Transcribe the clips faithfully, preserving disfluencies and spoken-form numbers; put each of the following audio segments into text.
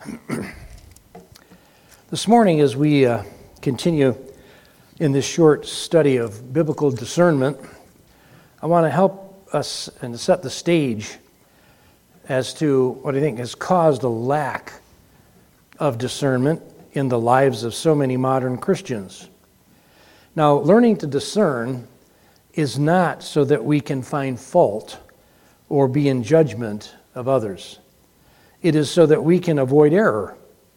This morning, as we uh, continue in this short study of biblical discernment, I want to help us and set the stage as to what I think has caused a lack of discernment in the lives of so many modern Christians. Now, learning to discern is not so that we can find fault or be in judgment of others. It is so that we can avoid error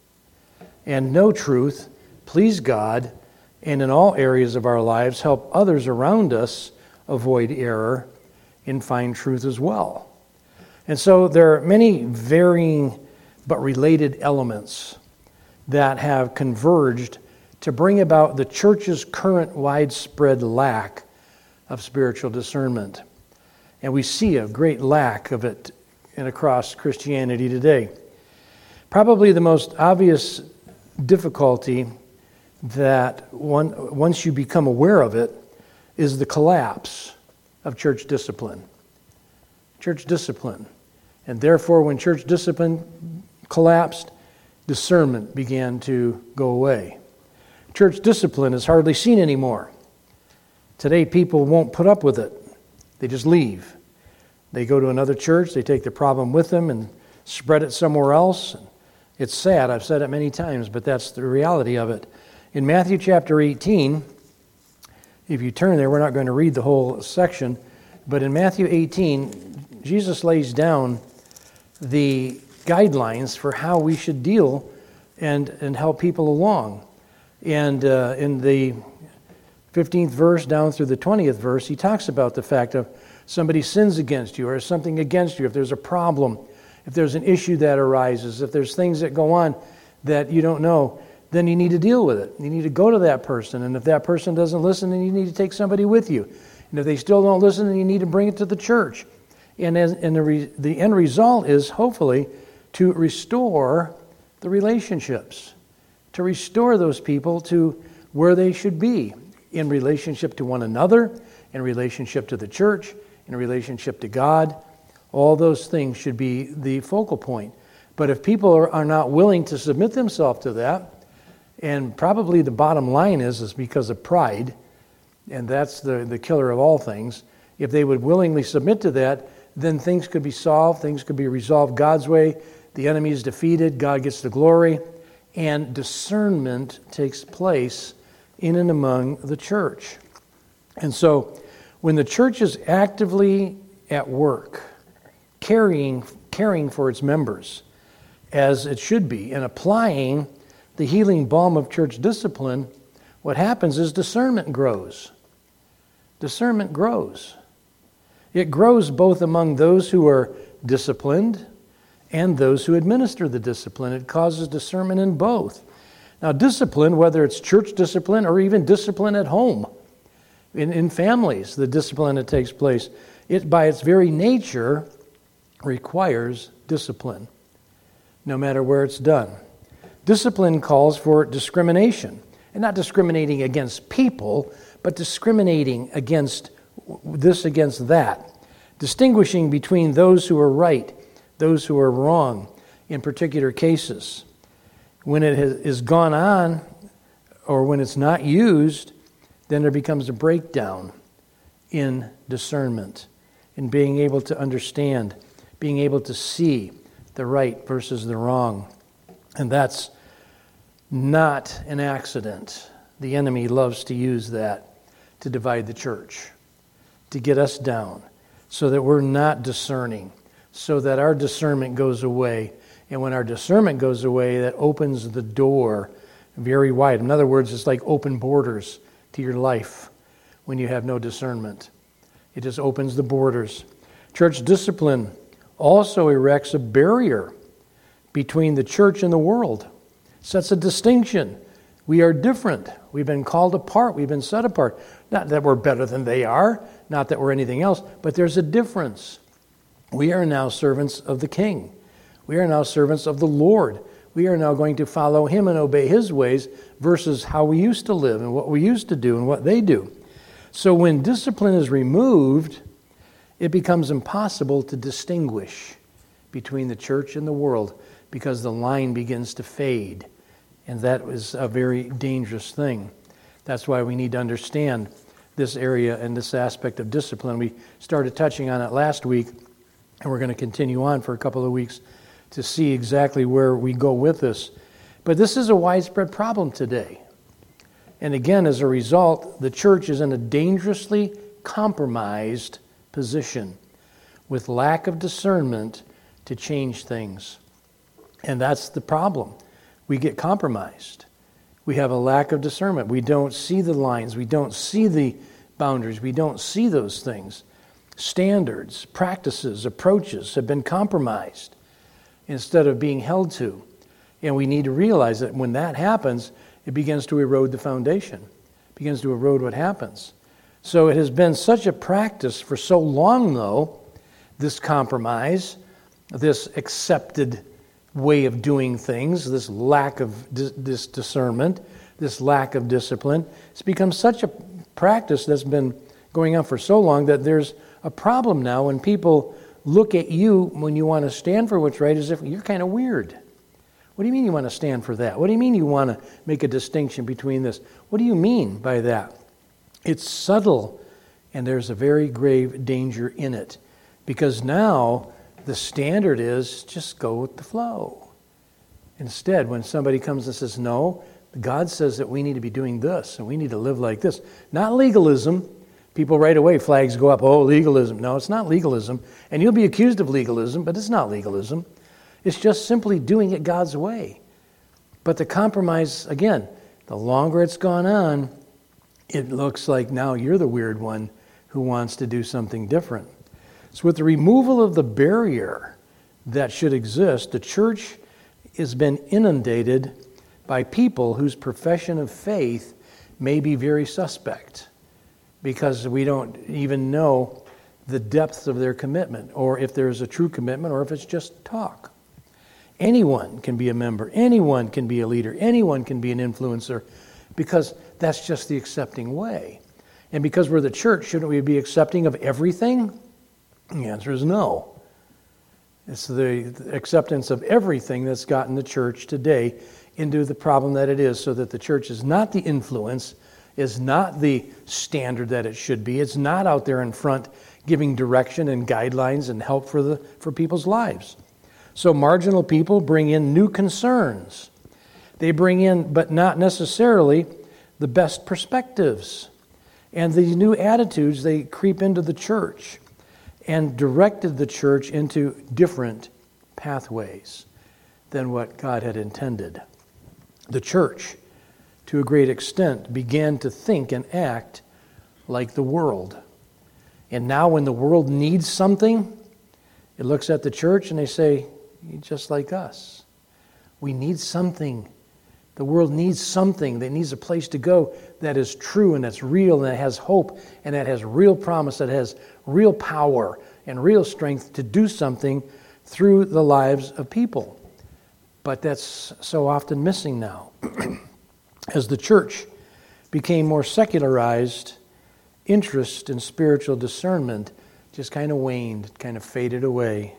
and know truth, please God, and in all areas of our lives help others around us avoid error and find truth as well. And so there are many varying but related elements that have converged to bring about the church's current widespread lack of spiritual discernment. And we see a great lack of it in across Christianity today. Probably the most obvious difficulty that one, once you become aware of it is the collapse of church discipline. Church discipline. And therefore, when church discipline collapsed, discernment began to go away. Church discipline is hardly seen anymore. Today, people won't put up with it. They just leave. They go to another church, they take the problem with them and spread it somewhere else. It's sad, I've said it many times, but that's the reality of it. In Matthew chapter eighteen, if you turn there, we're not going to read the whole section, but in Matthew eighteen, Jesus lays down the guidelines for how we should deal and, and help people along. And uh, in the fifteenth verse down through the twentieth verse, he talks about the fact of somebody sins against you or something against you, if there's a problem, if there's an issue that arises, if there's things that go on that you don't know, then you need to deal with it. You need to go to that person. And if that person doesn't listen, then you need to take somebody with you. And if they still don't listen, then you need to bring it to the church. And, as, and the, re, the end result is, hopefully, to restore the relationships, to restore those people to where they should be in relationship to one another, in relationship to the church, in relationship to God. All those things should be the focal point. But if people are, are not willing to submit themselves to that, and probably the bottom line is, is because of pride, and that's the, the killer of all things, if they would willingly submit to that, then things could be solved, things could be resolved God's way, the enemy is defeated, God gets the glory, and discernment takes place in and among the church. And so, when the church is actively at work, caring, caring for its members, as it should be, and applying the healing balm of church discipline, what happens is discernment grows. Discernment grows. It grows both among those who are disciplined and those who administer the discipline. It causes discernment in both. Now, discipline, whether it's church discipline or even discipline at home, in, in families, the discipline that takes place, it by its very nature requires discipline, no matter where it's done. Discipline calls for discrimination, and not discriminating against people, but discriminating against this against that, distinguishing between those who are right, those who are wrong in particular cases. When it has, is gone on, or when it's not used, then there becomes a breakdown in discernment, in being able to understand, being able to see the right versus the wrong. And that's not an accident. The enemy loves to use that to divide the church, to get us down, so that we're not discerning, so that our discernment goes away. And when our discernment goes away, that opens the door very wide. In other words, it's like open borders to your life when you have no discernment. It just opens the borders. Church discipline also erects a barrier between the church and the world. Sets a distinction. We are different. We've been called apart. We've been set apart. Not that we're better than they are, not that we're anything else, but there's a difference. We are now servants of the King. We are now servants of the Lord. We are now going to follow Him and obey His ways versus how we used to live and what we used to do and what they do. So when discipline is removed, it becomes impossible to distinguish between the church and the world. because the line begins to fade. And that is a very dangerous thing. That's why we need to understand this area and this aspect of discipline. We started touching on it last week, and we're going to continue on for a couple of weeks to see exactly where we go with this. But this is a widespread problem today. And again, as a result, the church is in a dangerously compromised position with lack of discernment to change things. And that's the problem. We get compromised. We have a lack of discernment. We don't see the lines. We don't see the boundaries. We don't see those things. Standards, practices, approaches have been compromised instead of being held to. And we need to realize that when that happens, it begins to erode the foundation. It begins to erode what happens. So it has been such a practice for so long, though, this compromise, this accepted way of doing things, this lack of dis- this discernment, this lack of discipline. It's become such a practice that's been going on for so long that there's a problem now when people look at you when you want to stand for what's right as if you're kind of weird. What do you mean you want to stand for that? What do you mean you want to make a distinction between this? What do you mean by that? It's subtle, and there's a very grave danger in it. Because now the standard is just go with the flow. Instead, when somebody comes and says, no, God says that we need to be doing this, and we need to live like this. Not legalism. People right away, flags go up, oh, legalism. No, it's not legalism. And you'll be accused of legalism, but it's not legalism. It's just simply doing it God's way. But the compromise, again, the longer it's gone on, it looks like now you're the weird one who wants to do something different. So with the removal of the barrier that should exist, the church has been inundated by people whose profession of faith may be very suspect because we don't even know the depth of their commitment, or if there's a true commitment, or if it's just talk. Anyone can be a member. Anyone can be a leader. Anyone can be an influencer because that's just the accepting way. And because we're the church, shouldn't we be accepting of everything? The answer is no. It's the acceptance of everything that's gotten the church today into the problem that it is, so that the church is not the influence, is not the standard that it should be. It's not out there in front giving direction and guidelines and help for the for people's lives. So marginal people bring in new concerns. They bring in, but not necessarily, the best perspectives. And these new attitudes, they creep into the church and directed the church into different pathways than what God had intended. The church, to a great extent, began to think and act like the world. And now when the world needs something, it looks at the church and they say, you're just like us. We need something. The world needs something. That needs a place to go that is true and that's real and that has hope and that has real promise, that has real power and real strength to do something through the lives of people. But that's so often missing now. As the church became more secularized, interest in spiritual discernment just kind of waned, kind of faded away.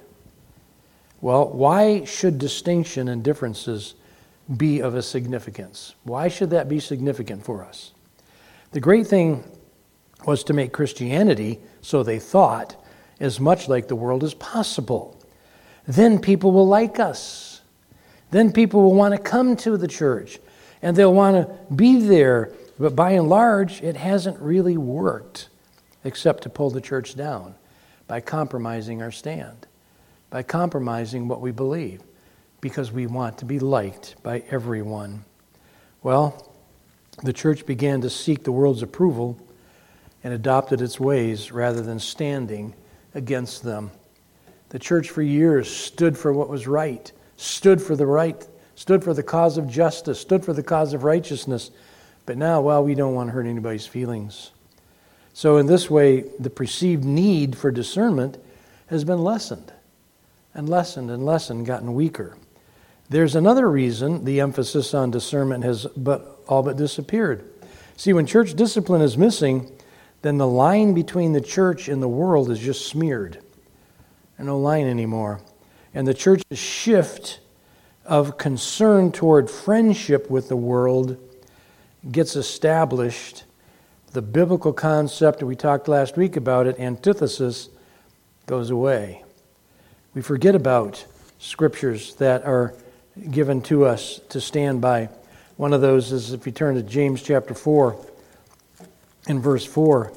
Well, why should distinction and differences be of a significance? Why should that be significant for us? The great thing was to make Christianity, so they thought, as much like the world as possible. Then people will like us. Then people will want to come to the church, and they'll want to be there. But by and large, it hasn't really worked, except to pull the church down by compromising our stand, by compromising what we believe, because we want to be liked by everyone. Well, the church began to seek the world's approval and adopted its ways rather than standing against them. The church for years stood for what was right, stood for the right, stood for the cause of justice, stood for the cause of righteousness. But now, well, we don't want to hurt anybody's feelings. So in this way, the perceived need for discernment has been lessened and lessened and lessened, gotten weaker. There's another reason the emphasis on discernment has but all but disappeared. See, when church discipline is missing, then the line between the church and the world is just smeared. There's no line anymore. And the church's shift of concern toward friendship with the world gets established, the biblical concept, we talked last week about it, antithesis, goes away. We forget about scriptures that are given to us to stand by. One of those is if you turn to James chapter four, in verse four,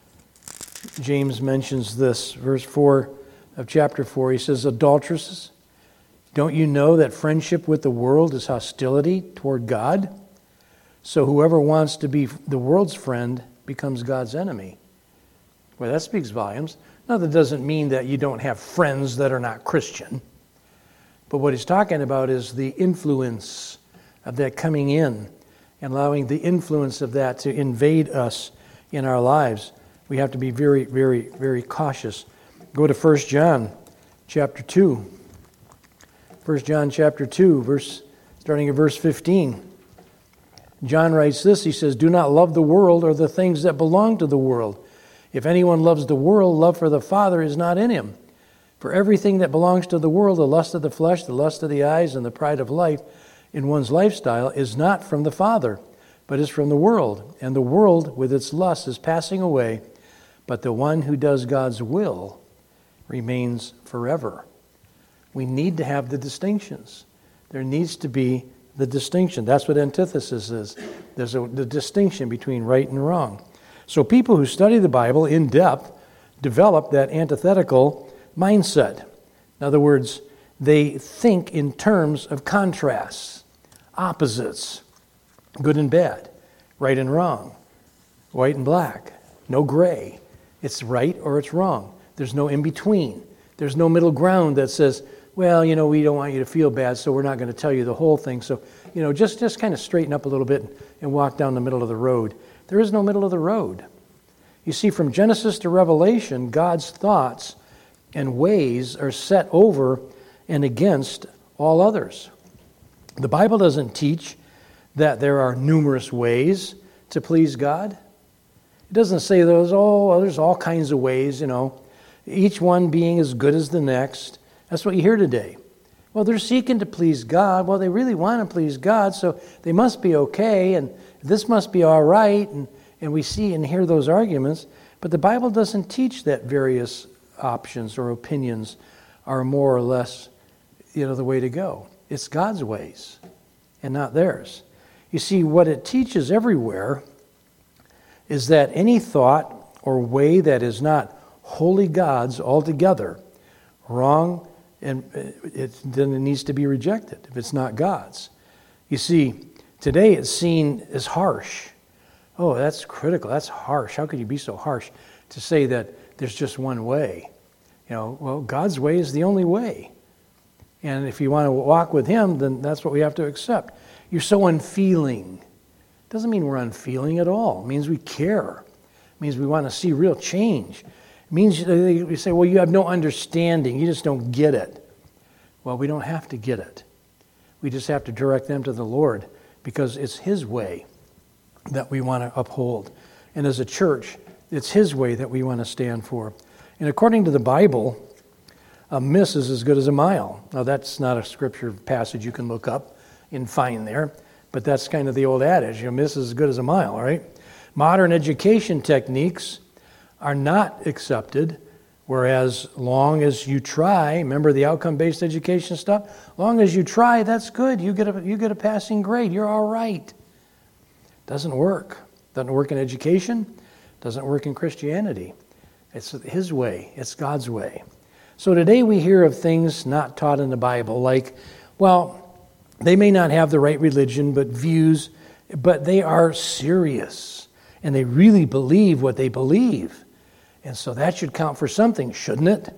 James mentions this, verse four of chapter four, he says, "Adulteresses, don't you know that friendship with the world is hostility toward God? So whoever wants to be the world's friend becomes God's enemy." Well, that speaks volumes. Now, that doesn't mean that you don't have friends that are not Christian. But what he's talking about is the influence of that coming in and allowing the influence of that to invade us in our lives. We have to be very, very, very cautious. Go to First John chapter two. First John chapter two, verse starting at verse fifteen. John writes this, he says, "Do not love the world or the things that belong to the world. If anyone loves the world, love for the Father is not in him. For everything that belongs to the world, the lust of the flesh, the lust of the eyes, and the pride of life in one's lifestyle is not from the Father, but is from the world. And the world with its lust is passing away, but the one who does God's will remains forever." We need to have the distinctions. There needs to be the distinction. That's what antithesis is. There's a the distinction between right and wrong. So people who study the Bible in depth develop that antithetical mindset. In other words, they think in terms of contrasts, opposites, good and bad, right and wrong, white and black, no gray. It's right or it's wrong. There's no in between. There's no middle ground that says, well, you know, we don't want you to feel bad, so we're not going to tell you the whole thing. So, you know, just, just kind of straighten up a little bit and walk down the middle of the road. There is no middle of the road. You see, from Genesis to Revelation, God's thoughts and ways are set over and against all others. The Bible doesn't teach that there are numerous ways to please God. It doesn't say there's all, there's all kinds of ways, you know, each one being as good as the next. That's what you hear today. Well, they're seeking to please God. Well, they really want to please God, so they must be okay, and this must be all right, and, and we see and hear those arguments. But the Bible doesn't teach that various options or opinions are more or less, you know, the way to go. It's God's ways and not theirs. You see, what it teaches everywhere is that any thought or way that is not wholly God's altogether, wrong, and it, then it needs to be rejected if it's not God's. You see, today it's seen as harsh. Oh, that's critical. That's harsh. How could you be so harsh to say that there's just one way? You know, well, God's way is the only way. And if you want to walk with Him, then that's what we have to accept. You're so unfeeling. It doesn't mean we're unfeeling at all. It means we care. It means we want to see real change. It means we say, well, you have no understanding. You just don't get it. Well, we don't have to get it. We just have to direct them to the Lord because it's His way that we want to uphold. And as a church, it's His way that we want to stand for. And according to the Bible, a miss is as good as a mile. Now, that's not a scripture passage you can look up and find there, but that's kind of the old adage, a miss is as good as a mile, right? Modern education techniques are not accepted, whereas long as you try, remember the outcome-based education stuff? Long as you try, that's good. You get a, you get a passing grade. You're all right. Doesn't work. Doesn't work in education. Doesn't work in Christianity. It's His way. It's God's way. So today we hear of things not taught in the Bible, like, well, they may not have the right religion, but views, but they are serious, and they really believe what they believe. And so that should count for something, shouldn't it?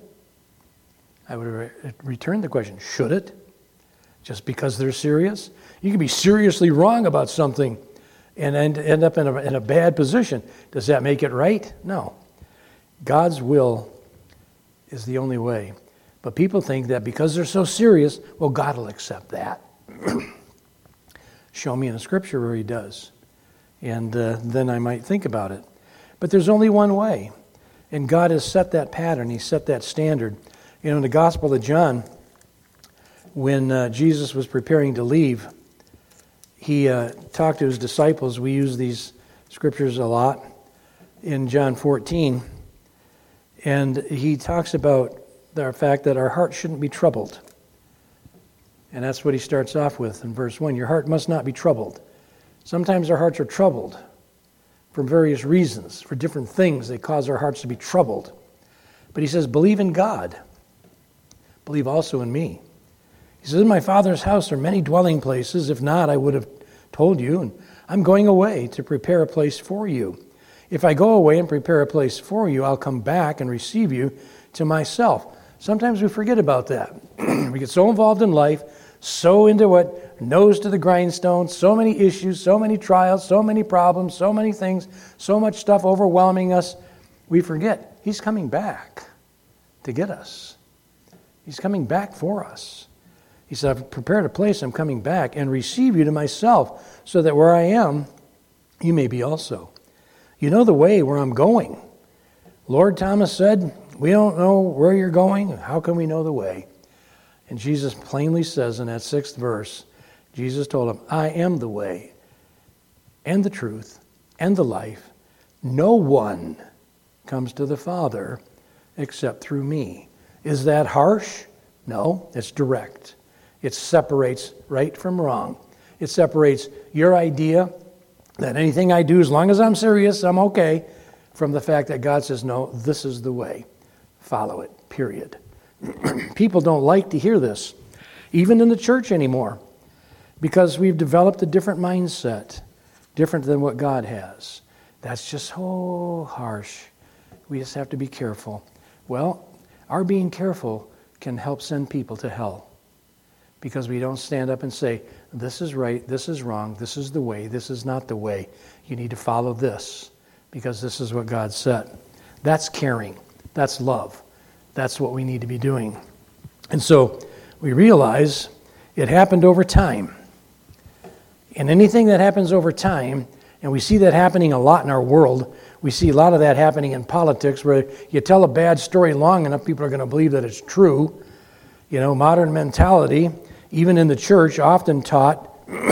I would re- return the question, should it? Just because they're serious? You can be seriously wrong about something and end, end up in a, in a bad position. Does that make it right? No. God's will is the only way. But people think that because they're so serious, well, God will accept that. Show me in a scripture where He does. And uh, then I might think about it. But there's only one way. And God has set that pattern. He set that standard. You know, in the Gospel of John, when uh, Jesus was preparing to leave, he uh, talked to his disciples. We use these scriptures a lot in John fourteen. And he talks about the fact that our heart shouldn't be troubled. And that's what he starts off with in verse one. Your heart must not be troubled. Sometimes our hearts are troubled for various reasons, for different things that cause our hearts to be troubled. But he says, believe in God. Believe also in me. He says, in my Father's house are many dwelling places. If not, I would have told you. And I'm going away to prepare a place for you. If I go away and prepare a place for you, I'll come back and receive you to myself. Sometimes we forget about that. We get so involved in life, so into what nose to the grindstone, so many issues, so many trials, so many problems, so many things, so much stuff overwhelming us. We forget he's coming back to get us. He's coming back for us. He said, I've prepared a place, I'm coming back and receive you to myself, so that where I am, you may be also. You know the way where I'm going. Lord, Thomas said, we don't know where you're going. How can we know the way? And Jesus plainly says in that sixth verse, Jesus told him, I am the way and the truth and the life. No one comes to the Father except through me. Is that harsh? No, it's direct. It separates right from wrong. It separates your idea that anything I do, as long as I'm serious, I'm okay, from the fact that God says, no, this is the way. Follow it, period. People don't like to hear this, even in the church anymore, because we've developed a different mindset, different than what God has. That's just so harsh. We just have to be careful. Well, our being careful can help send people to hell, because we don't stand up and say, this is right, this is wrong, this is the way, this is not the way. You need to follow this, because this is what God said. That's caring. That's love. That's what we need to be doing. And so we realize it happened over time. And anything that happens over time, and we see that happening a lot in our world, we see a lot of that happening in politics, where you tell a bad story long enough, people are going to believe that it's true. You know, modern mentality, even in the church, often taught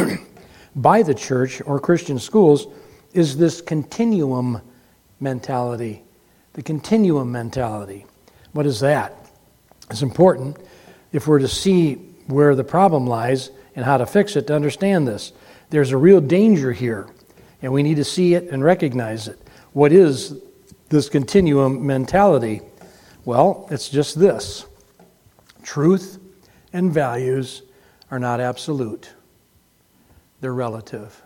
by the church or Christian schools, is this continuum mentality. The continuum mentality. What is that? It's important if we're to see where the problem lies and how to fix it to understand this. There's a real danger here, and we need to see it and recognize it. What is this continuum mentality? Well, it's just this. Truth and values are not absolute. They're relative.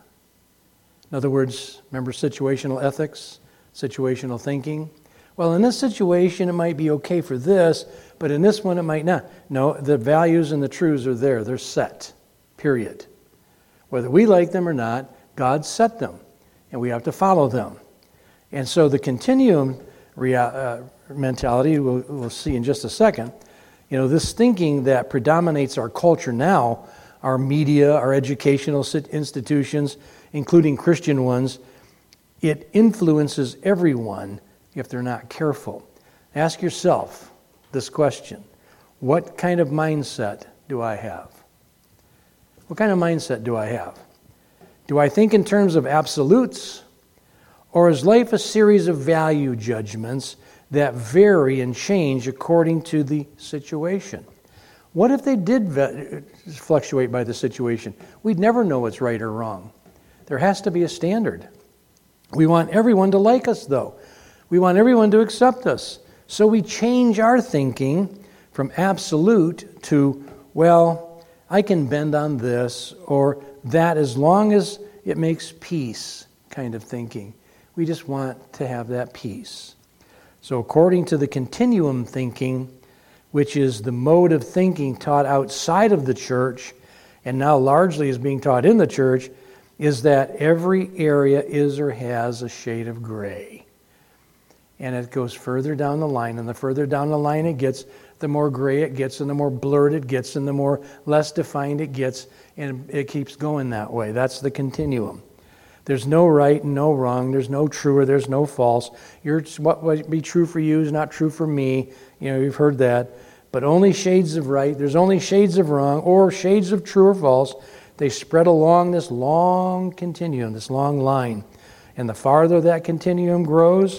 In other words, remember situational ethics, situational thinking? Well, in this situation, it might be okay for this, but in this one, it might not. No, the values and the truths are there. They're set, period. Whether we like them or not, God set them, and we have to follow them. And so the continuum rea- uh, mentality, we'll, we'll see in just a second, you know, this thinking that predominates our culture now, our media, our educational institutions, including Christian ones, it influences everyone if they're not careful. Ask yourself this question. What kind of mindset do I have? What kind of mindset do I have? Do I think in terms of absolutes, or is life a series of value judgments that vary and change according to the situation? What if they did ve- fluctuate by the situation? We'd never know what's right or wrong. There has to be a standard. We want everyone to like us, though. We want everyone to accept us. So we change our thinking from absolute to, well, I can bend on this or that as long as it makes peace kind of thinking. We just want to have that peace. So according to the continuum thinking, which is the mode of thinking taught outside of the church and now largely is being taught in the church, is that every area is or has a shade of gray. And it goes further down the line, and the further down the line it gets, the more gray it gets, and the more blurred it gets, and the more less defined it gets, and it keeps going that way. That's the continuum. There's no right and no wrong. There's no true or there's no false. You're, what would be true for you is not true for me. You know, you've heard that. but only shades of right. There's only shades of wrong or shades of true or false. They spread along this long continuum, this long line. And the farther that continuum grows,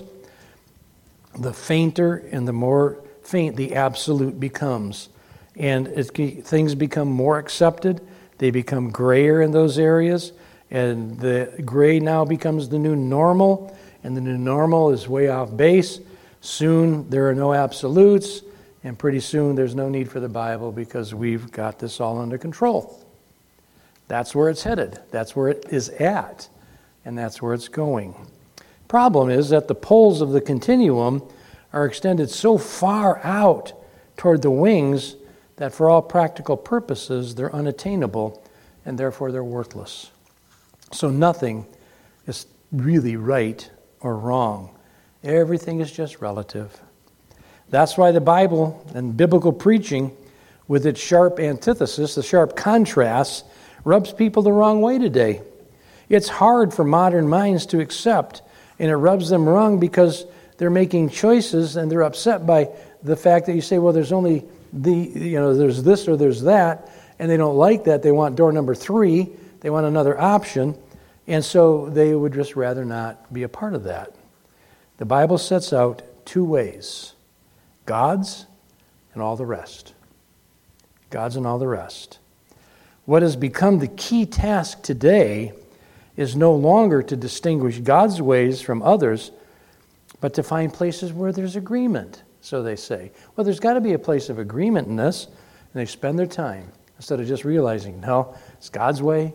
the fainter and the more faint the absolute becomes. And it, things become more accepted. They become grayer in those areas. And the gray now becomes the new normal. And the new normal is way off base. Soon there are no absolutes. And pretty soon there's no need for the Bible because we've got this all under control. That's where it's headed. That's where it is at. And that's where it's going. Problem is that the poles of the continuum are extended so far out toward the wings that for all practical purposes they're unattainable and therefore they're worthless. So nothing is really right or wrong. Everything is just relative. That's why the Bible and biblical preaching, with its sharp antithesis, the sharp contrasts, rubs people the wrong way today. It's hard for modern minds to accept, and it rubs them wrong because they're making choices and they're upset by the fact that you say, well, there's only the, you know, there's this or there's that, and they don't like that. They want door number three. They want another option, and so they would just rather not be a part of that. The Bible sets out two ways: God's and all the rest. God's and all the rest. What has become the key task today is no longer to distinguish God's ways from others, but to find places where there's agreement, so they say. Well, there's got to be a place of agreement in this, and they spend their time instead of just realizing, no, it's God's way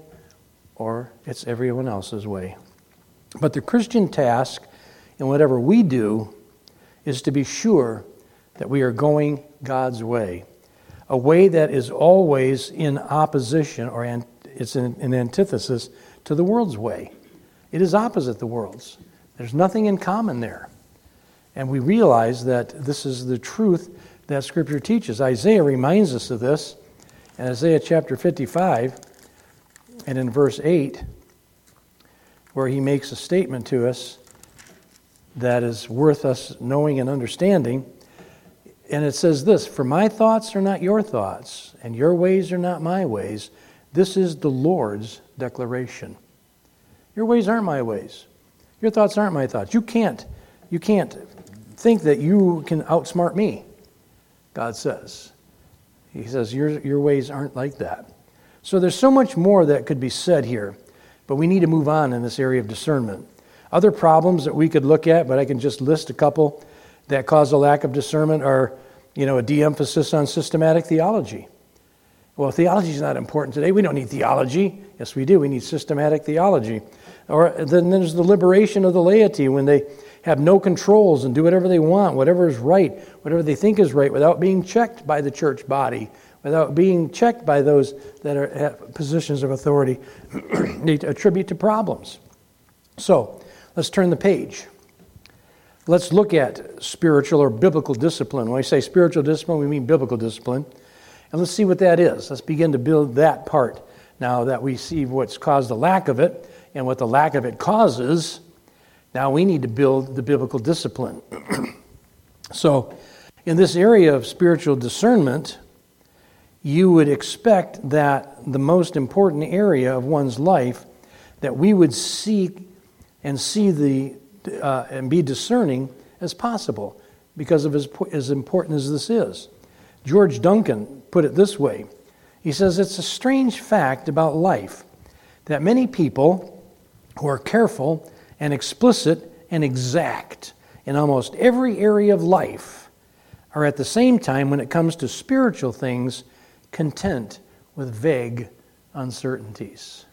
or it's everyone else's way. But the Christian task in whatever we do is to be sure that we are going God's way, a way that is always in opposition or an, it's in, in antithesis to the world's way. It is opposite the world's. There's nothing in common there. And we realize that this is the truth that Scripture teaches. Isaiah reminds us of this in Isaiah chapter fifty-five and in verse eight, where he makes a statement to us that is worth us knowing and understanding. And it says this: "For my thoughts are not your thoughts, and your ways are not my ways. This is the Lord's declaration." Your ways aren't my ways. Your thoughts aren't my thoughts. You can't, you can't think that you can outsmart me, God says. He says your, your ways aren't like that. So there's so much more that could be said here, but we need to move on in this area of discernment. Other problems that we could look at, but I can just list a couple that cause a lack of discernment, are, you know, a de-emphasis on systematic theology. Well, theology is not important today. We don't need theology. Yes, we do. We need systematic theology. Or then there's the liberation of the laity when they have no controls and do whatever they want, whatever is right, whatever they think is right, without being checked by the church body, without being checked by those that are at positions of authority. They attribute to problems. So let's turn the page. Let's look at spiritual or biblical discipline. When I say spiritual discipline, we mean biblical discipline. And let's see what that is. Let's begin to build that part now that we see what's caused the lack of it and what the lack of it causes. Now we need to build the biblical discipline. So in this area of spiritual discernment, you would expect that the most important area of one's life, that we would seek and see the uh, and be discerning as possible, because of as, as important as this is. George Duncan put it this way. He says, "It's a strange fact about life that many people who are careful and explicit and exact in almost every area of life are at the same time, when it comes to spiritual things, content with vague uncertainties."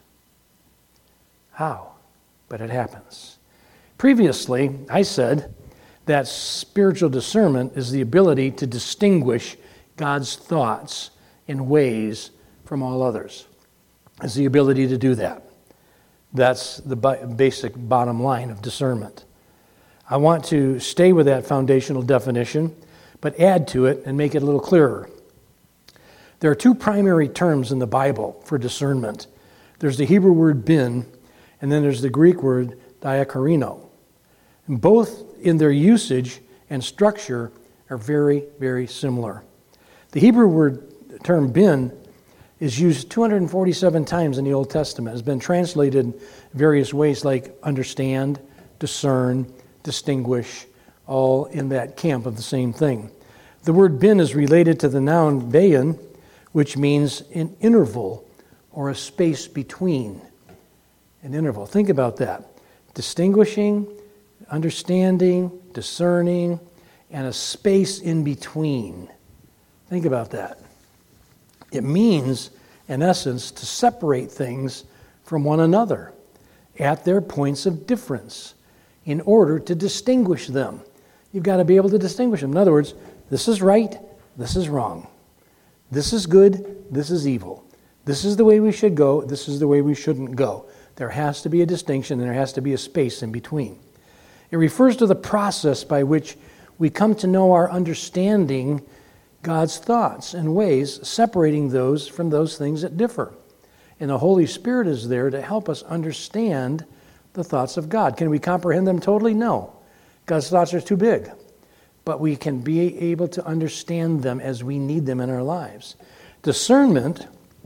How? But it happens. Previously, I said that spiritual discernment is the ability to distinguish God's thoughts and ways from all others. It's the ability to do that. That's the basic bottom line of discernment. I want to stay with that foundational definition, but add to it and make it a little clearer. There are two primary terms in the Bible for discernment. There's the Hebrew word bin, and then there's the Greek word diakarino. And both in their usage and structure are very, very similar. The Hebrew word term bin is used two hundred forty-seven times in the Old Testament. It has been translated various ways like understand, discern, distinguish, all in that camp of the same thing. The word bin is related to the noun bayin, which means an interval or a space between. An interval. Think about that. Distinguishing, understanding, discerning, and a space in between. Think about that. It means, in essence, to separate things from one another at their points of difference in order to distinguish them. You've got to be able to distinguish them. In other words, this is right, this is wrong. This is good, this is evil. This is the way we should go, this is the way we shouldn't go. There has to be a distinction, and there has to be a space in between. It refers to the process by which we come to know our understanding God's thoughts and ways, separating those from those things that differ. And the Holy Spirit is there to help us understand the thoughts of God. Can we comprehend them totally? No. God's thoughts are too big. But we can be able to understand them as we need them in our lives. Discernment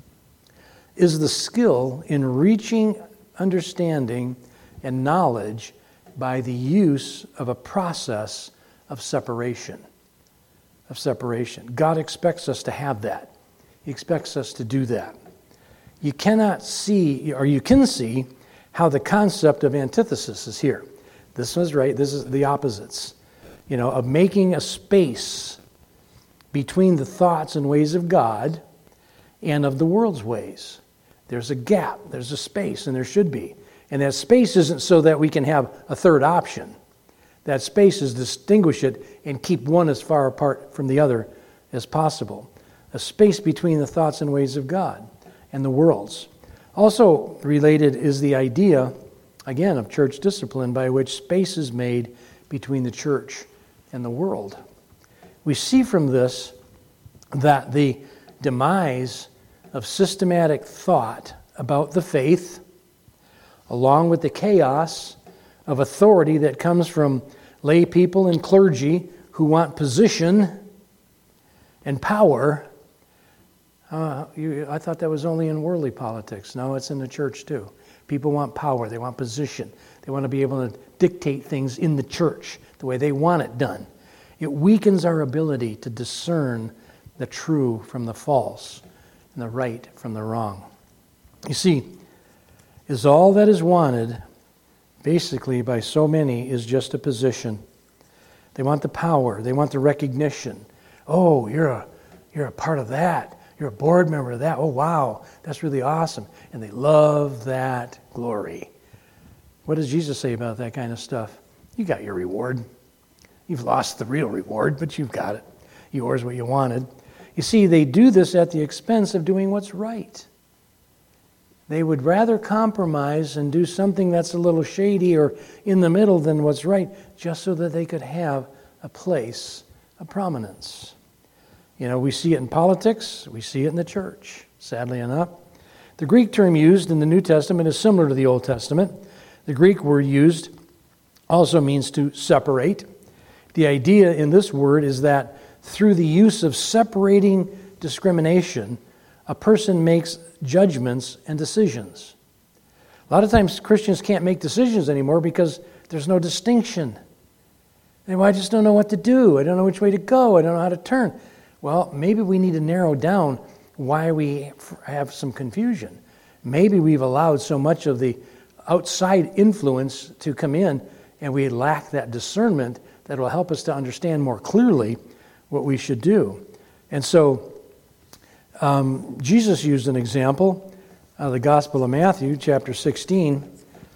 is the skill in reaching understanding and knowledge by the use of a process of separation. Of separation. God expects us to have that. He expects us to do that. You cannot see, or you can see, how the concept of antithesis is here. This was right, this is the opposites. You know, of making a space between the thoughts and ways of God and of the world's ways. There's a gap, there's a space, and there should be. And that space isn't so that we can have a third option. That space is distinguish it and keep one as far apart from the other as possible. A space between the thoughts and ways of God and the world's. Also related is the idea, again, of church discipline by which space is made between the church and the world. We see from this that the demise of systematic thought about the faith, along with the chaos of authority that comes from lay people and clergy who want position and power. Uh, you, I thought that was only in worldly politics. No, it's in the church too. People want power. They want position. They want to be able to dictate things in the church the way they want it done. It weakens our ability to discern the true from the false and the right from the wrong. You see, is all that is wanted basically by so many is just a position. They want the power. They want the recognition. Oh, you're a, you're a part of that. You're a board member of that. Oh, wow, that's really awesome. And they love that glory. What does Jesus say about that kind of stuff? You got your reward. You've lost the real reward, but you've got it. Yours what you wanted. You see, they do this at the expense of doing what's right. They would rather compromise and do something that's a little shady or in the middle than what's right, just so that they could have a place of prominence. You know, we see it in politics, we see it in the church, sadly enough. The Greek term used in the New Testament is similar to the Old Testament. The Greek word used also means to separate. The idea in this word is that through the use of separating discrimination, a person makes judgments and decisions. A lot of times Christians can't make decisions anymore because there's no distinction. And well, I just don't know what to do. I don't know which way to go. I don't know how to turn. Well, maybe we need to narrow down why we have some confusion. Maybe we've allowed so much of the outside influence to come in and we lack that discernment that will help us to understand more clearly what we should do. And so um, Jesus used an example of the Gospel of Matthew, chapter sixteen,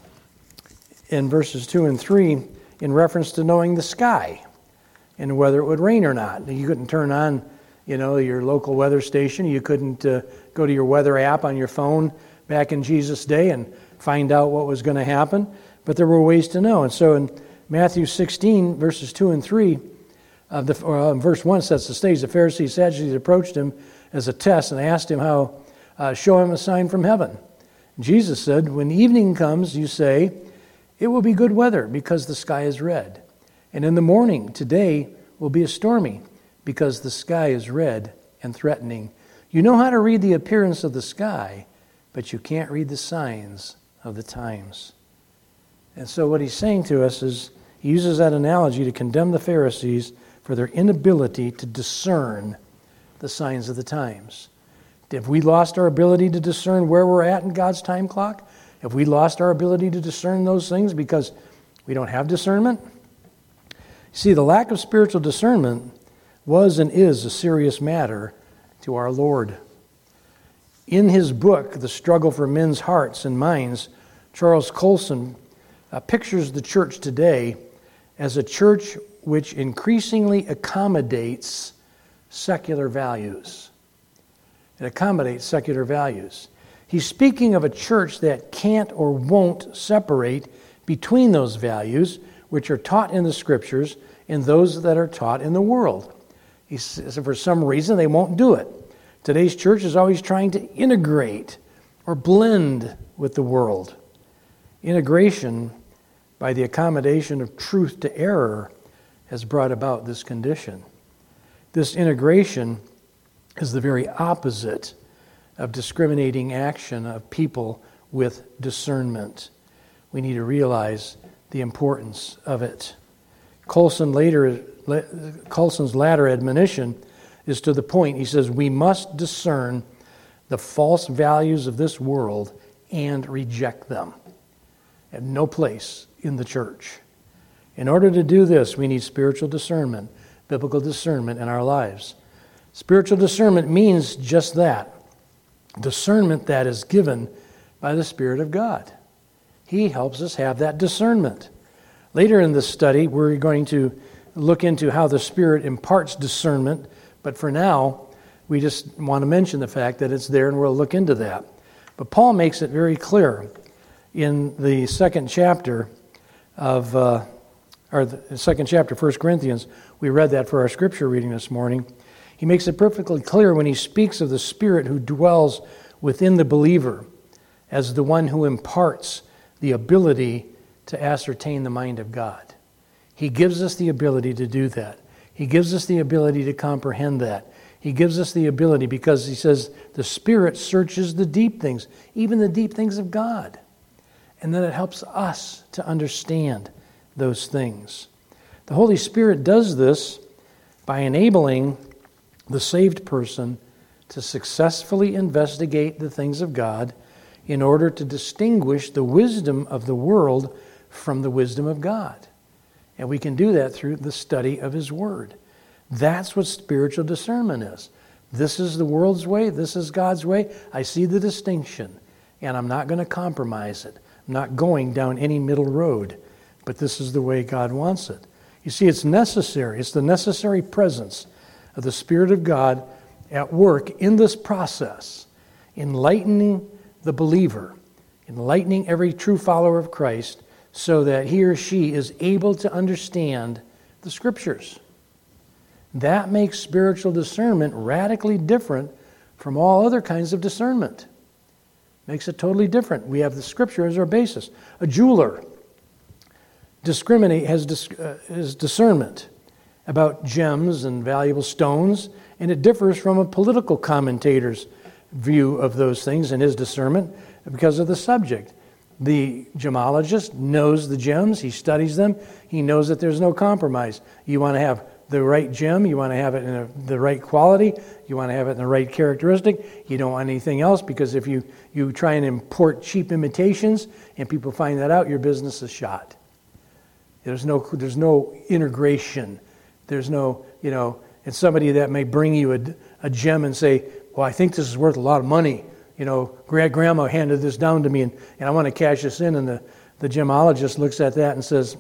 in verses two and three, in reference to knowing the sky and whether it would rain or not. You couldn't turn on, you know, your local weather station. You couldn't uh, go to your weather app on your phone back in Jesus' day and find out what was going to happen. But there were ways to know. And so in Matthew sixteen, verses two and three, uh, the, uh, verse one sets the stage. The Pharisees, Sadducees approached him as a test and asked him how, uh, show him a sign from heaven. Jesus said, when evening comes, you say, it will be good weather because the sky is red. And in the morning, today will be a stormy because the sky is red and threatening. You know how to read the appearance of the sky, but you can't read the signs of the times. And so what he's saying to us is, he uses that analogy to condemn the Pharisees for their inability to discern the signs of the times. Have we lost our ability to discern where we're at in God's time clock? Have we lost our ability to discern those things because we don't have discernment? See, the lack of spiritual discernment was and is a serious matter to our Lord. In his book, The Struggle for Men's Hearts and Minds, Charles Colson uh, pictures the church today as a church which increasingly accommodates secular values. It accommodates secular values. He's speaking of a church that can't or won't separate between those values which are taught in the Scriptures and those that are taught in the world. He says for some reason they won't do it. Today's church is always trying to integrate or blend with the world. Integration by the accommodation of truth to error has brought about this condition. This integration is the very opposite of discriminating action of people with discernment. We need to realize the importance of it. Colson later, Colson's latter admonition is to the point. He says, we must discern the false values of this world and reject them. Have no place in the church. In order to do this, we need spiritual discernment, biblical discernment in our lives. Spiritual discernment means just that. Discernment that is given by the Spirit of God. He helps us have that discernment. Later in this study, we're going to look into how the Spirit imparts discernment, but for now, we just want to mention the fact that it's there, and we'll look into that. But Paul makes it very clear in the second chapter of, uh, or the second chapter, First Corinthians. We read that for our scripture reading this morning. He makes it perfectly clear when he speaks of the Spirit who dwells within the believer as the one who imparts the ability to ascertain the mind of God. He gives us the ability to do that. He gives us the ability to comprehend that. He gives us the ability because he says the Spirit searches the deep things, even the deep things of God. And then it helps us to understand those things. The Holy Spirit does this by enabling the saved person to successfully investigate the things of God in order to distinguish the wisdom of the world from the wisdom of God. And we can do that through the study of His Word. That's what spiritual discernment is. This is the world's way. This is God's way. I see the distinction, and I'm not going to compromise it. I'm not going down any middle road, but this is the way God wants it. You see, it's necessary. It's the necessary presence of the Spirit of God at work in this process, enlightening the believer, enlightening every true follower of Christ, so that he or she is able to understand the Scriptures. That makes spiritual discernment radically different from all other kinds of discernment. Makes it totally different. We have the Scripture as our basis. A jeweler discriminate has dis, uh, his discernment about gems and valuable stones, and it differs from a political commentator's view of those things and his discernment because of the subject. The gemologist knows the gems, he studies them, he knows that there's no compromise. You want to have the right gem, you want to have it in a, the right quality, you want to have it in the right characteristic, you don't want anything else, because if you, you try and import cheap imitations and people find that out, your business is shot. There's no, there's no integration. There's no, you know, and somebody that may bring you a, a gem and say, well, I think this is worth a lot of money. You know, grandma handed this down to me, and, and I want to cash this in. And the, the gemologist looks at that and says,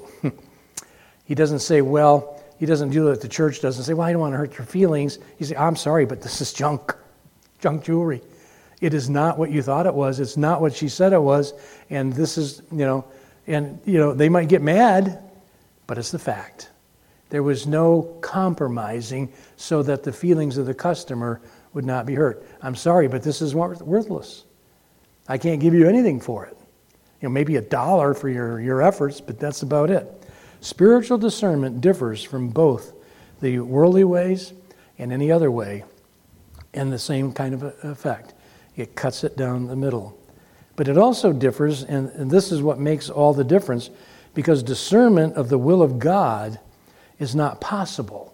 he doesn't say, well, he doesn't do what the church does and say, well, I don't want to hurt your feelings. He says, I'm sorry, but this is junk, junk jewelry. It is not what you thought it was. It's not what she said it was. And this is, you know, and, you know, they might get mad, but it's the fact. There was no compromising so that the feelings of the customer would not be hurt. I'm sorry, but this is worthless. I can't give you anything for it. You know, maybe a dollar for your, your efforts, but that's about it. Spiritual discernment differs from both the worldly ways and any other way and the same kind of effect. It cuts it down the middle. But it also differs, and, and this is what makes all the difference, because discernment of the will of God is not possible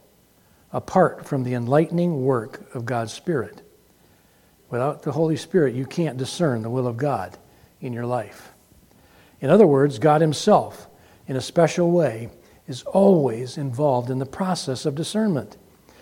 apart from the enlightening work of God's Spirit. Without the Holy Spirit, you can't discern the will of God in your life. In other words, God Himself, in a special way, is always involved in the process of discernment.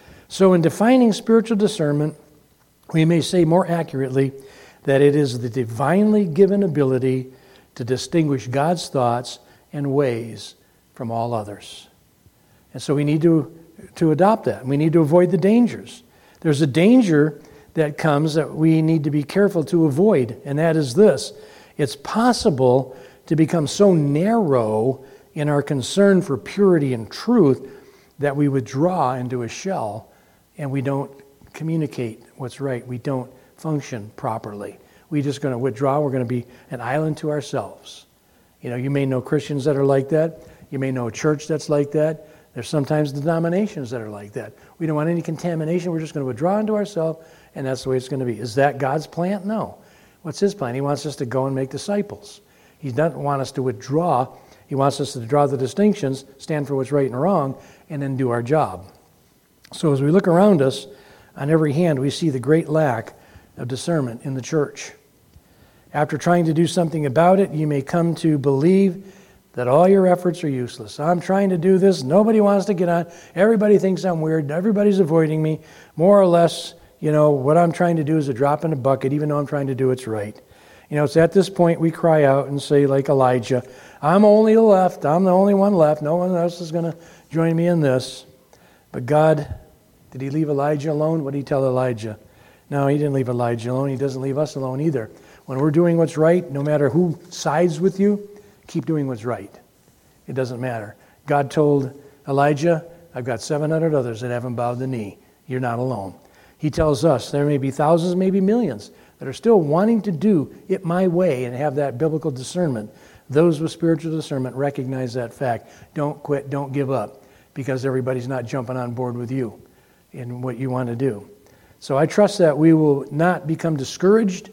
So in defining spiritual discernment, we may say more accurately that it is the divinely given ability to distinguish God's thoughts and ways from all others. And so we need to, to adopt that. We need to avoid the dangers. There's a danger that comes that we need to be careful to avoid, and that is this. It's possible to become so narrow in our concern for purity and truth that we withdraw into a shell and we don't communicate what's right. We don't function properly. We're just going to withdraw. We're going to be an island to ourselves. You know, you may know Christians that are like that. You may know a church that's like that. There's sometimes denominations that are like that. We don't want any contamination. We're just going to withdraw into ourselves, and that's the way it's going to be. Is that God's plan? No. What's His plan? He wants us to go and make disciples. He doesn't want us to withdraw. He wants us to draw the distinctions, stand for what's right and wrong, and then do our job. So as we look around us, on every hand, we see the great lack of discernment in the church. After trying to do something about it, you may come to believe that all your efforts are useless. I'm trying to do this. Nobody wants to get on. Everybody thinks I'm weird. Everybody's avoiding me. More or less, you know, what I'm trying to do is a drop in a bucket, even though I'm trying to do what's right. You know, it's at this point we cry out and say, like Elijah, I'm only left. I'm the only one left. No one else is going to join me in this. But God, did He leave Elijah alone? What did He tell Elijah? No, He didn't leave Elijah alone. He doesn't leave us alone either. When we're doing what's right, no matter who sides with you, keep doing what's right. It doesn't matter. God told Elijah, I've got seven hundred others that haven't bowed the knee. You're not alone. He tells us there may be thousands, maybe millions, that are still wanting to do it my way and have that biblical discernment. Those with spiritual discernment recognize that fact. Don't quit, don't give up, because everybody's not jumping on board with you in what you want to do. So I trust that we will not become discouraged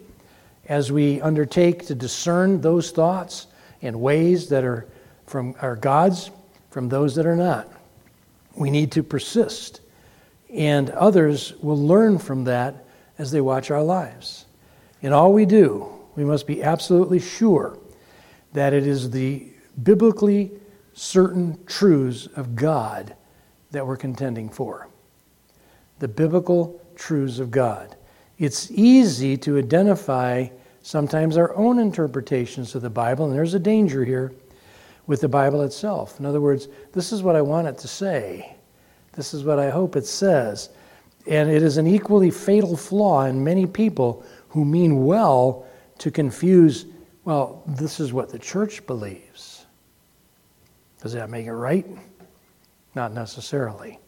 as we undertake to discern those thoughts and ways that are from our God's, from those that are not. We need to persist, and others will learn from that as they watch our lives. In all we do, we must be absolutely sure that it is the biblically certain truths of God that we're contending for. The biblical truths of God. It's easy to identify sometimes our own interpretations of the Bible, and there's a danger here with the Bible itself. In other words, this is what I want it to say. This is what I hope it says. And it is an equally fatal flaw in many people who mean well to confuse, well, this is what the church believes. Does that make it right? Not necessarily.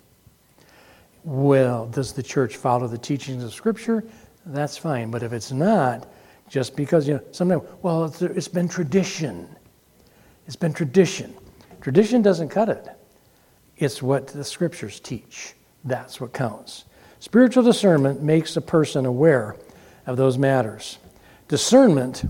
Well, does the church follow the teachings of Scripture? That's fine. But if it's not, just because, you know, sometimes, well, it's, it's been tradition. It's been tradition. Tradition doesn't cut it. It's what the Scriptures teach. That's what counts. Spiritual discernment makes a person aware of those matters. Discernment,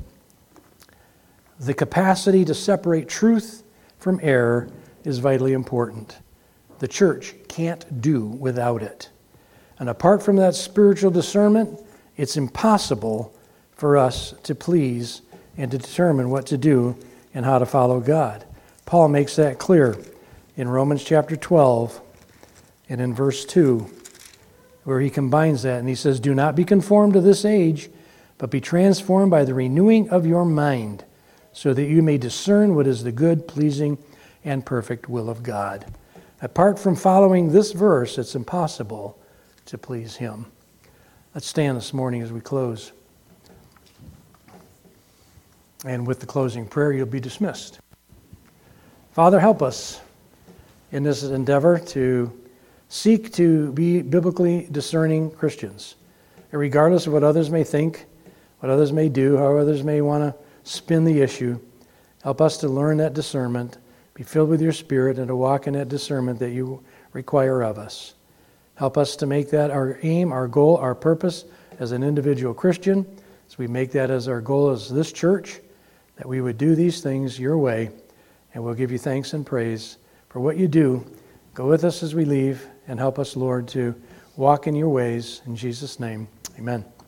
the capacity to separate truth from error, is vitally important. The church can't do without it. And apart from that spiritual discernment, it's impossible for us to please and to determine what to do and how to follow God. Paul makes that clear in Romans chapter twelve and in verse two, where he combines that and he says, do not be conformed to this age, but be transformed by the renewing of your mind, so that you may discern what is the good, pleasing, and perfect will of God. Apart from following this verse, it's impossible to please Him. Let's stand this morning as we close. And with the closing prayer, you'll be dismissed. Father, help us in this endeavor to seek to be biblically discerning Christians. And regardless of what others may think, what others may do, how others may want to spin the issue, help us to learn that discernment, be filled with your Spirit, and to walk in that discernment that you require of us. Help us to make that our aim, our goal, our purpose as an individual Christian, as we make that as our goal as this church, that we would do these things your way, and we'll give you thanks and praise for what you do. Go with us as we leave, and help us, Lord, to walk in your ways. In Jesus' name, amen.